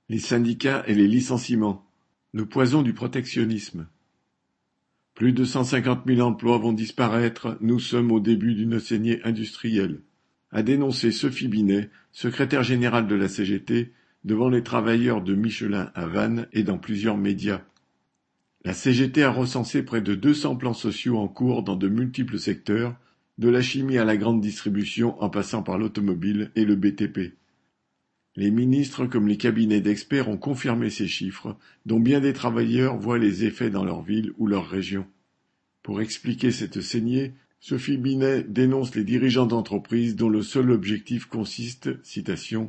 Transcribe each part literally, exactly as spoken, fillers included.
Les syndicats et les licenciements, le poison du protectionnisme. Plus de cent cinquante mille emplois vont disparaître, nous sommes au début d'une saignée industrielle, a dénoncé Sophie Binet, secrétaire générale de la C G T, devant les travailleurs de Michelin à Vannes et dans plusieurs médias. La C G T a recensé près de deux cents plans sociaux en cours dans de multiples secteurs, de la chimie à la grande distribution en passant par l'automobile et le B T P. Les ministres comme les cabinets d'experts ont confirmé ces chiffres, dont bien des travailleurs voient les effets dans leur ville ou leur région. Pour expliquer cette saignée, Sophie Binet dénonce les dirigeants d'entreprises dont le seul objectif consiste, citation,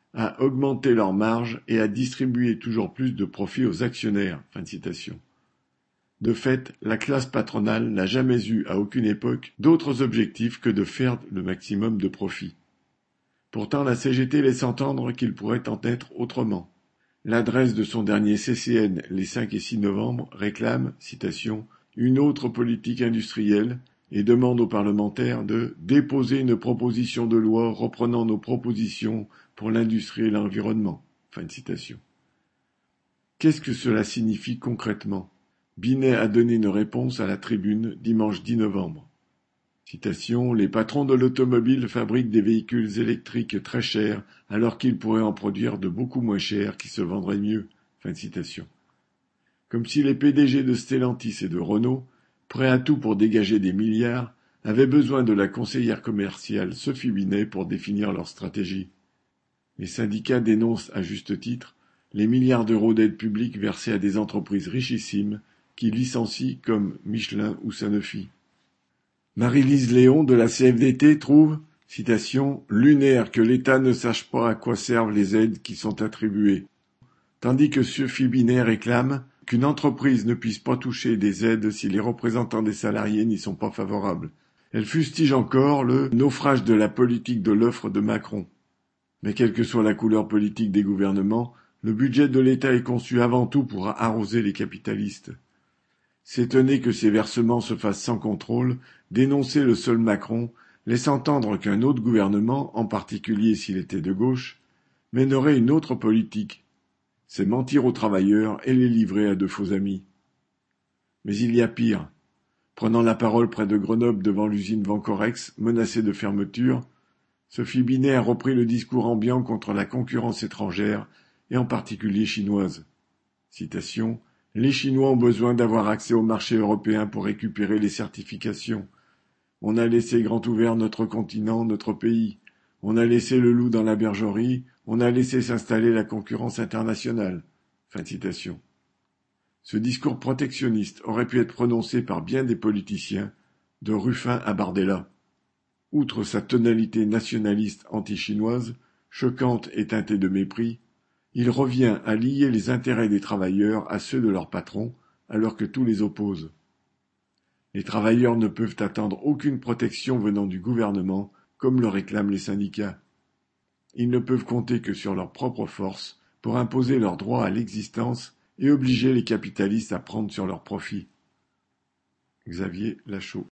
à augmenter leurs marges et à distribuer toujours plus de profits aux actionnaires. Fin de citation. De fait, la classe patronale n'a jamais eu à aucune époque d'autres objectifs que de faire le maximum de profit. Pourtant, la C G T laisse entendre qu'il pourrait en être autrement. L'adresse de son dernier C C N, les cinq et six novembre, réclame, citation, une autre politique industrielle et demande aux parlementaires de déposer une proposition de loi reprenant nos propositions pour l'industrie et l'environnement. Fin de citation. Qu'est-ce que cela signifie concrètement? Binet a donné une réponse à la Tribune dimanche dix novembre. Citation, les patrons de l'automobile fabriquent des véhicules électriques très chers alors qu'ils pourraient en produire de beaucoup moins chers qui se vendraient mieux. Fin de citation. Comme si les P D G de Stellantis et de Renault, prêts à tout pour dégager des milliards, avaient besoin de la conseillère commerciale Sophie Binet pour définir leur stratégie. Les syndicats dénoncent à juste titre les milliards d'euros d'aide publique versés à des entreprises richissimes qui licencient comme Michelin ou Sanofi. Marie-Lise Léon de la C F D T trouve, citation, lunaire que l'État ne sache pas à quoi servent les aides qui sont attribuées, tandis que Sophie Binet réclame qu'une entreprise ne puisse pas toucher des aides si les représentants des salariés n'y sont pas favorables. Elle fustige encore le naufrage de la politique de l'offre de Macron. Mais quelle que soit la couleur politique des gouvernements, le budget de l'État est conçu avant tout pour arroser les capitalistes. S'étonner que ces versements se fassent sans contrôle, dénoncer le seul Macron, laisse entendre qu'un autre gouvernement, en particulier s'il était de gauche, mènerait une autre politique. C'est mentir aux travailleurs et les livrer à de faux amis. Mais il y a pire. Prenant la parole près de Grenoble devant l'usine Vancorex, menacée de fermeture, Sophie Binet a repris le discours ambiant contre la concurrence étrangère, et en particulier chinoise. Citation, « Les Chinois ont besoin d'avoir accès au marché européen pour récupérer les certifications. On a laissé grand ouvert notre continent, notre pays. On a laissé le loup dans la bergerie, on a laissé s'installer la concurrence internationale. » Fin de citation. Ce discours protectionniste aurait pu être prononcé par bien des politiciens, de Ruffin à Bardella. Outre sa tonalité nationaliste anti-chinoise, choquante et teintée de mépris, il revient à lier les intérêts des travailleurs à ceux de leurs patrons, alors que tout les oppose. Les travailleurs ne peuvent attendre aucune protection venant du gouvernement, comme le réclament les syndicats. Ils ne peuvent compter que sur leur propre force pour imposer leur droit à l'existence et obliger les capitalistes à prendre sur leurs profits. Xavier Lachaud.